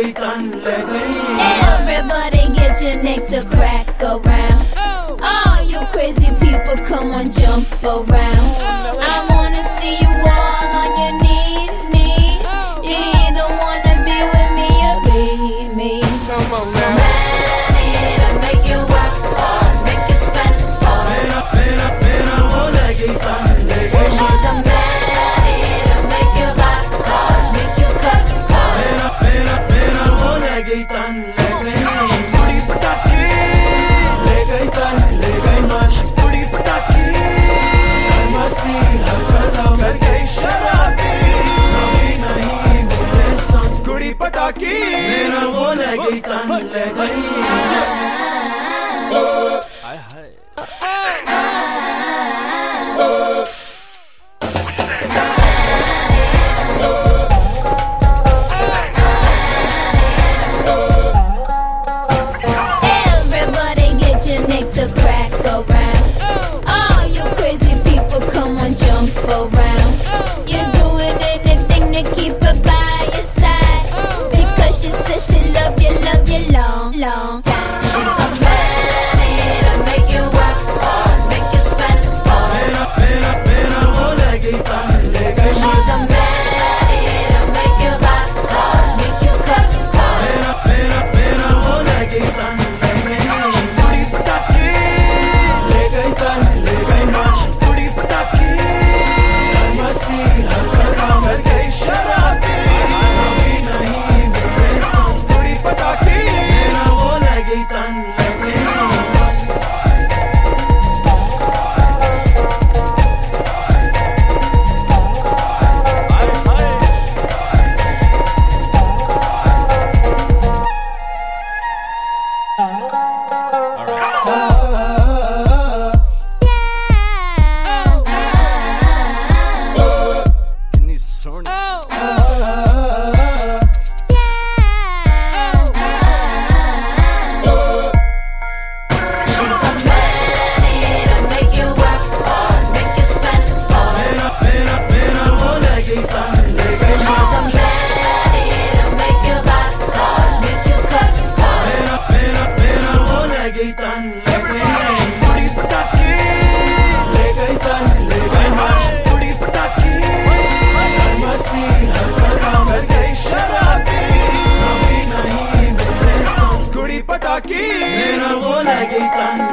गई तन ले गई. Everybody get your neck to crack around. All you crazy people come on jump around. I wanna see you all on your knees, knees. You either wanna be with me or be me. Come on now. Make you work hard, make you spend hard. मेरा वो ले गई तन ले गई. She's a man, to make you buy cars, make you cut cars. मेरा वो ले गई तन ले गई. कुड़ी पटाकी ले गई तन ले गई मन. कुड़ी पटाकी हर मस्ती हर कदम कर गई शराबी. कभी नहीं मेरे संग. कुड़ी पटाकी मेरा वो ले गई तन ले गई. हाय हाय. Everybody get your neck to crack around. All you crazy people come on jump around. You're doing anything to keep her by your side, because she says she love you long, long time. She's a man to make you work hard, make you spend hard. मेरा वो ले गई तन ले गई. She's a man to make you buy cars, make you cut cars. मेरा वो ले गई तन ले गई. कुड़ी पटाकी ले गई तन ले गई मन. कुड़ी पटाकी हर मस्ती हर कदम कर गई शराबी. कभी नहीं मेरे संग. कुड़ी पटाकी मेरा वो ले गई तन ले गई. हाय हाय. कितनी सोहनी. She's a man to make you work hard, make you spend hard. मेरा वो ले गई तन ले गई. She's a man to make you buy cars, make you cut cars. मेरा वो ले गई तन ले गई. कुड़ी पटाकी ले गई तन ले गई मन. कुड़ी पटाकी हर मस्ती हर कदम कर गई शराबी. कभी नहीं मेरे संग. कुड़ी पटाकी मेरा वो ले गई तन